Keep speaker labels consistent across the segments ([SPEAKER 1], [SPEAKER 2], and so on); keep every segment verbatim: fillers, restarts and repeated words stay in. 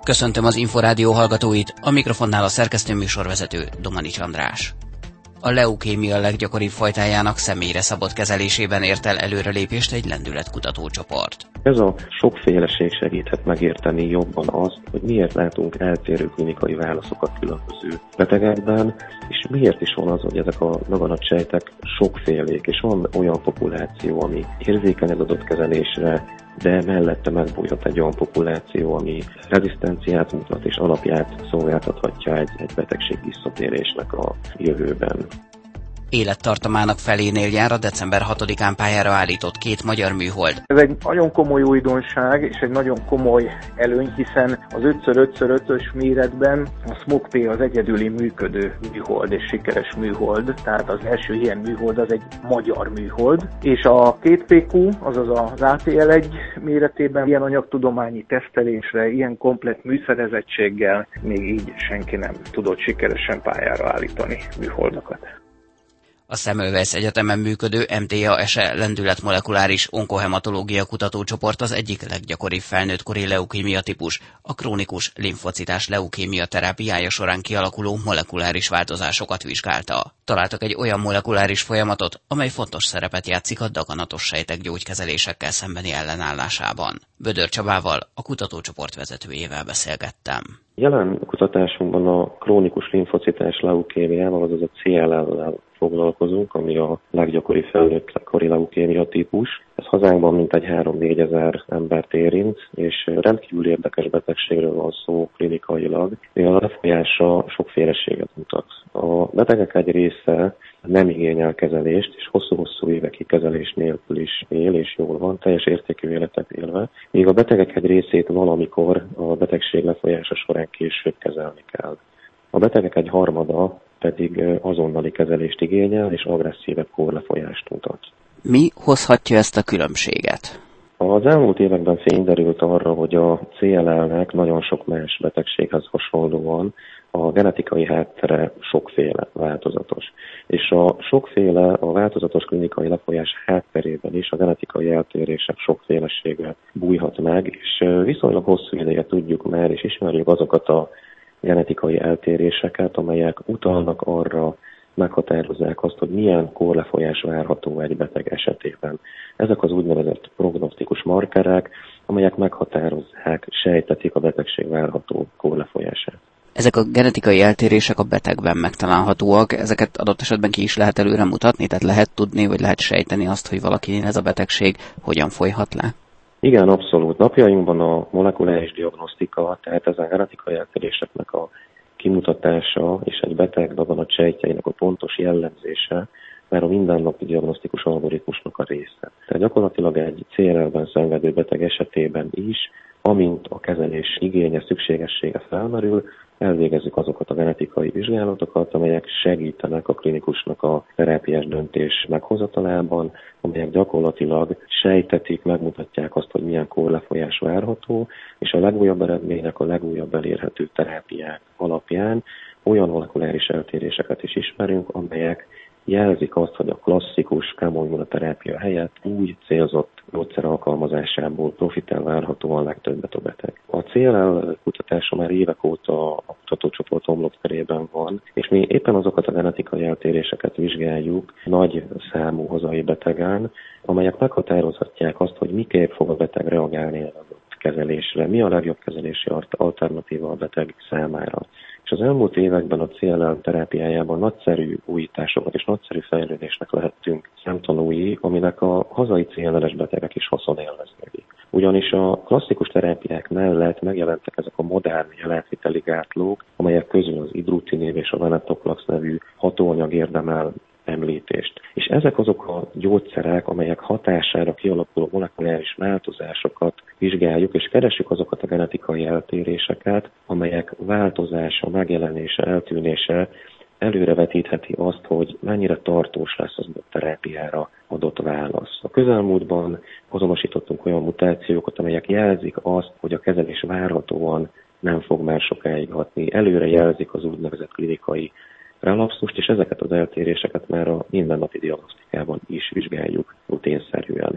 [SPEAKER 1] Köszöntöm az Inforádió hallgatóit, a mikrofonnál a szerkesztő műsorvezető Domanics András. A leukémia leggyakoribb fajtájának személyre szabott kezelésében ért el előrelépést egy lendületkutató csoport.
[SPEAKER 2] Ez a sokféleség segíthet megérteni jobban azt, hogy miért látunk eltérő klinikai válaszokat különböző betegekben, és miért is van az, hogy ezek a daganatsejtek sokfélék, és van olyan populáció, ami érzékeny az adott kezelésre, de mellette megbújhat egy olyan populáció, ami rezisztenciát mutat és alapját szolgáltathatja egy, egy betegség visszatérésnek a jövőben.
[SPEAKER 1] Élettartamának felénél jár a december hatodikán pályára állított két magyar műhold.
[SPEAKER 3] Ez egy nagyon komoly újdonság és egy nagyon komoly előny, hiszen az öt öt ötös méretben a SMOK-P az egyedüli működő műhold és sikeres műhold, tehát az első ilyen műhold az egy magyar műhold, és a két P Q, azaz az á té el egy méretében ilyen anyagtudományi tesztelésre, ilyen komplett műszerezettséggel még így senki nem tudott sikeresen pályára állítani műholdakat.
[SPEAKER 1] A Semmelweis Egyetemen működő em té á es e lendületmolekuláris onkohematológia kutatócsoport az egyik leggyakoribb felnőttkori leukémia típus, a krónikus limfocitás leukémia terápiája során kialakuló molekuláris változásokat vizsgálta. Találtak egy olyan molekuláris folyamatot, amely fontos szerepet játszik a daganatos sejtek gyógykezelésekkel szembeni ellenállásában. Bödör Csabával, a kutatócsoport vezetőjével beszélgettem.
[SPEAKER 2] Jelen kutatásunkban a krónikus limfocitás leukémiával, azaz a cé el el-lel foglalkozunk, ami a leggyakoribb felnőttkori leukémia típus. Ez hazánkban mintegy három-négyezer embert érint, és rendkívül érdekes betegségről van szó klinikailag, mivel a lefolyása sokféleséget mutat. A betegek egy része nem igényel kezelést, és hosszú-hosszú évekig kezelés nélkül is él, és jól van, teljes értékű életet élve, míg a betegek egy részét valamikor a betegség lefolyása során később kezelni kell. A betegek egy harmada pedig azonnali kezelést igényel, és agresszívebb kórlefolyást mutat.
[SPEAKER 1] Mi hozhatja ezt a különbséget?
[SPEAKER 2] Az elmúlt években fény derült arra, hogy a cé el el-nek nagyon sok más betegséghez hasonlóan a genetikai háttere sokféle, változatos. És a sokféle, a változatos klinikai lefolyás hátterében is a genetikai eltérések sokfélesége bújhat meg, és viszonylag hosszú ideje tudjuk már, és ismerjük azokat a genetikai eltéréseket, amelyek utalnak arra, meghatározzák azt, hogy milyen kórlefolyás várható egy beteg esetében. Ezek az úgynevezett prognosztikus markerek, amelyek meghatározzák, sejtetik a betegség várható kórlefolyását.
[SPEAKER 1] Ezek a genetikai eltérések a betegben megtalálhatóak, ezeket adott esetben ki is lehet előre mutatni, tehát lehet tudni, vagy lehet sejteni azt, hogy valakinél ez a betegség hogyan folyhat le?
[SPEAKER 2] Igen, abszolút. Napjainkban a molekuláris diagnosztika, tehát ezen genetikai eltéréseknek a kimutatása és egy beteg daganatsejtjeinek a pontos jellemzése már a mindennapi diagnosztikus algoritmusnak a része. Tehát gyakorlatilag egy cé el el-ben szenvedő beteg esetében is, amint a kezelés igénye, szükségessége felmerül, elvégezzük azokat a genetikai vizsgálatokat, amelyek segítenek a klinikusnak a terápiás döntés meghozatalában, amelyek gyakorlatilag sejtetik, megmutatják azt, hogy milyen kórlefolyás várható, és a legújabb eredmények, a legújabb elérhető terápiák alapján olyan molekuláris eltéréseket is ismerünk, amelyek jelzik azt, hogy a klasszikus kemoimmunoterápia helyett új célzott módszer alkalmazásából profitál várhatóan legtöbbet a beteg. A cé el el kutatása már évek óta a kutatócsoport homlokterében van, és mi éppen azokat a genetikai eltéréseket vizsgáljuk nagy számú hazai betegen, amelyek meghatározhatják azt, hogy miképp fog a beteg reagálni az adott kezelésre, mi a legjobb kezelési alternatíva a beteg számára. És az elmúlt években a cé el el terápiájában nagyszerű újításoknak és nagyszerű fejlődésnek lehettünk szemtanúi, aminek a hazai cé el el-es betegek is haszonélveznek. Ugyanis a klasszikus terápiák mellett megjelentek ezek a modern jelenlételi gátlók, amelyek közül az ibrutinib és a venetoclax nevű hatóanyag érdemel említést. És ezek azok a gyógyszerek, amelyek hatására kialakuló molekuláris változásokat vizsgáljuk, és keresjük azokat a genetikai eltéréseket, amelyek változása, megjelenése, eltűnése előrevetítheti azt, hogy mennyire tartós lesz az a terápiára adott válasz. A közelmúltban azonosítottunk olyan mutációkat, amelyek jelzik azt, hogy a kezelés várhatóan nem fog már sokáig hatni. Előre jelzik az úgynevezett klinikai relapszust, és ezeket az eltéréseket már a mindennapi diagnosztikában is vizsgáljuk rutinszerűen.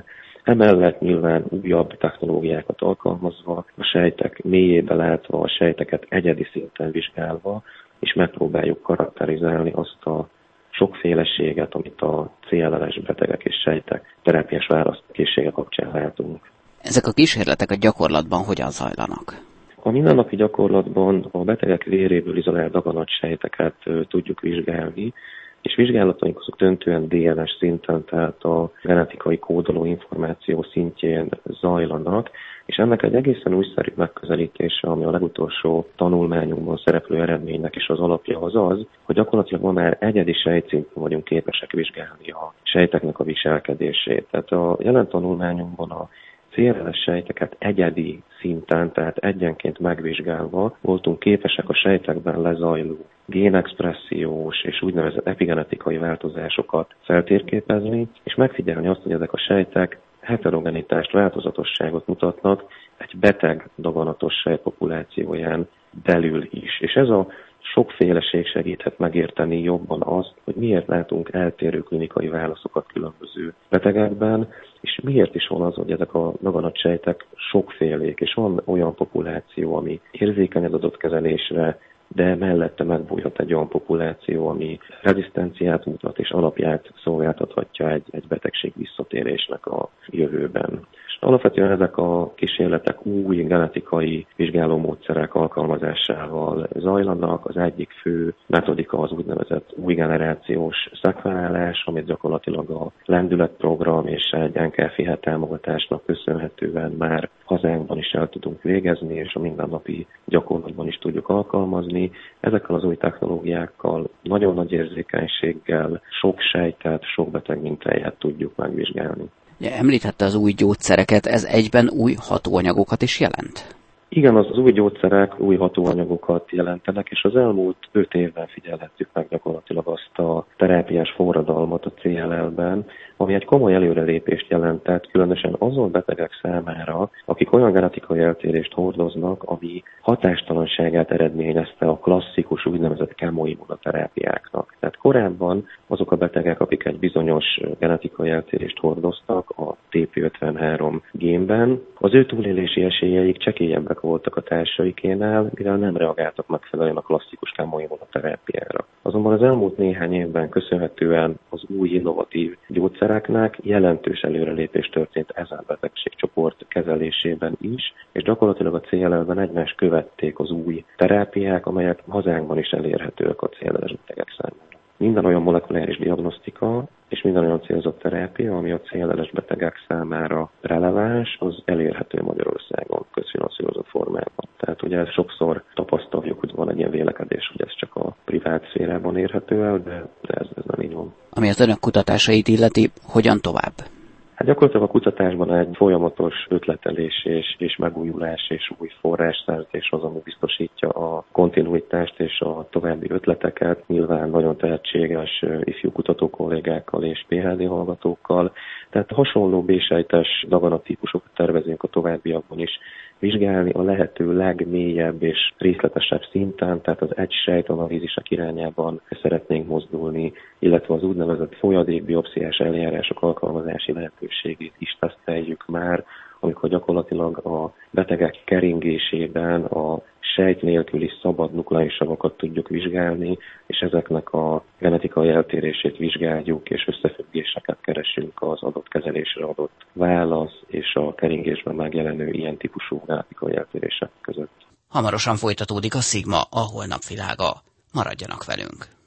[SPEAKER 2] Emellett nyilván újabb technológiákat alkalmazva, a sejtek mélyébe látva, a sejteket egyedi szinten vizsgálva, és megpróbáljuk karakterizálni azt a sokféleséget, amit a cé el el es betegek és sejtek terápiás válaszkészsége kapcsán látunk.
[SPEAKER 1] Ezek a kísérletek a gyakorlatban hogyan zajlanak?
[SPEAKER 2] A mindennapi gyakorlatban a betegek véréből izolált daganatsejteket tudjuk vizsgálni, és vizsgálataink azok döntően dé en es szinten, tehát a genetikai kódoló információ szintjén zajlanak, és ennek egy egészen újszerű megközelítése, ami a legutolsó tanulmányunkban szereplő eredménynek is az alapja, az az, hogy gyakorlatilag ma már egyedi sejtszinten vagyunk képesek vizsgálni a sejteknek a viselkedését. Tehát a jelen tanulmányunkban a cé el es sejteket egyedi szinten, tehát egyenként megvizsgálva voltunk képesek a sejtekben lezajló génexpressziós és úgynevezett epigenetikai változásokat feltérképezni, és megfigyelni azt, hogy ezek a sejtek heterogenitást, változatosságot mutatnak egy beteg daganatos sejtpopulációján belül is. És ez a sokféleség segíthet megérteni jobban azt, hogy miért látunk eltérő klinikai válaszokat különböző betegekben, és miért is van az, hogy ezek a daganatsejtek sokfélék, és van olyan populáció, ami érzékeny az adott kezelésre, de mellette megbújhat egy olyan populáció, ami rezisztenciát mutat és alapját szolgáltathatja egy, egy betegség visszatérésnek a jövőben. És alapvetően ezek a kísérletek új genetikai vizsgálómódszerek alkalmazásával zajlanak. Az egyik fő metodika az úgynevezett új generációs szekvenálás, amit gyakorlatilag a lendületprogram és egy en ká ef i támogatásnak köszönhetően már hazánkban is el tudunk végezni, és a mindennapi gyakorlatban is tudjuk alkalmazni. Ezekkel az új technológiákkal, nagyon nagy érzékenységgel sok sejtet, sok beteg mintáját tudjuk megvizsgálni.
[SPEAKER 1] Ja, említette az új gyógyszereket, ez egyben új hatóanyagokat is jelent?
[SPEAKER 2] Igen, az, az új gyógyszerek új hatóanyagokat jelentenek, és az elmúlt öt évben figyelhettük meg gyakorlatilag azt a terápiás forradalmat a cé el el-ben, ami egy komoly előrelépést jelentett, különösen azon betegek számára, akik olyan genetikai eltérést hordoznak, ami hatástalanságát eredményezte a klasszikus úgynevezett kemoimmunoterápiáknak. Tehát korábban azok a betegek, akik egy bizonyos genetikai eltérést hordoztak a té pé ötvenhárom génben, az ő túlélési esélyeik csekélyebbek voltak a társaikénál, mivel nem reagáltak megfelelően a klasszikus kemoimmunoterápiára. Azonban az elmúlt néhány évben köszönhetően az új innovatív gyógyszereknek jelentős előrelépés történt ezen betegségcsoport kezelésében is, és gyakorlatilag a cé el el-ben egymást követték az új terápiák, amelyek hazánkban is elérhetőek a cé el el-es betegek számára. Minden olyan molekuláris diagnosztika és minden olyan célzott terápia, ami a cé el el-es betegek számára releváns, az elérhető Magyarországon közfinanszírozott formában. Tehát ugye sokszor tapasztaljuk, hogy van egy ilyen vélekedés, hogy ez csak a privát szférában érhető el, de, de ez, ez nem így van.
[SPEAKER 1] Ami az önök kutatásait illeti, hogyan tovább?
[SPEAKER 2] Hát gyakorlatilag a kutatásban egy folyamatos ötletelés és, és megújulás és új forrásszerzés az, ami biztosítja a kontinuitást és a további ötleteket. Nyilván nagyon tehetséges ifjú kutató kollégákkal és pé há dé hallgatókkal. Tehát hasonló B-sejtes daganattípusokat tervezünk a továbbiakban is vizsgálni a lehető legmélyebb és részletesebb szinten, tehát az egy sejtanalízisek irányában szeretnénk mozdulni, illetve az úgynevezett folyadékbiopsziás eljárások alkalmazási lehetőségét is teszteljük már, amikor gyakorlatilag a betegek keringésében a sejt nélküli szabad nukleinsavakat tudjuk vizsgálni, és ezeknek a genetikai eltérését vizsgáljuk, és összefüggéseket keresünk az adott kezelésre adott válasz és a keringésben megjelenő ilyen típusú genetikai eltérések között.
[SPEAKER 1] Hamarosan folytatódik a Szigma, a holnap világa. Maradjanak velünk!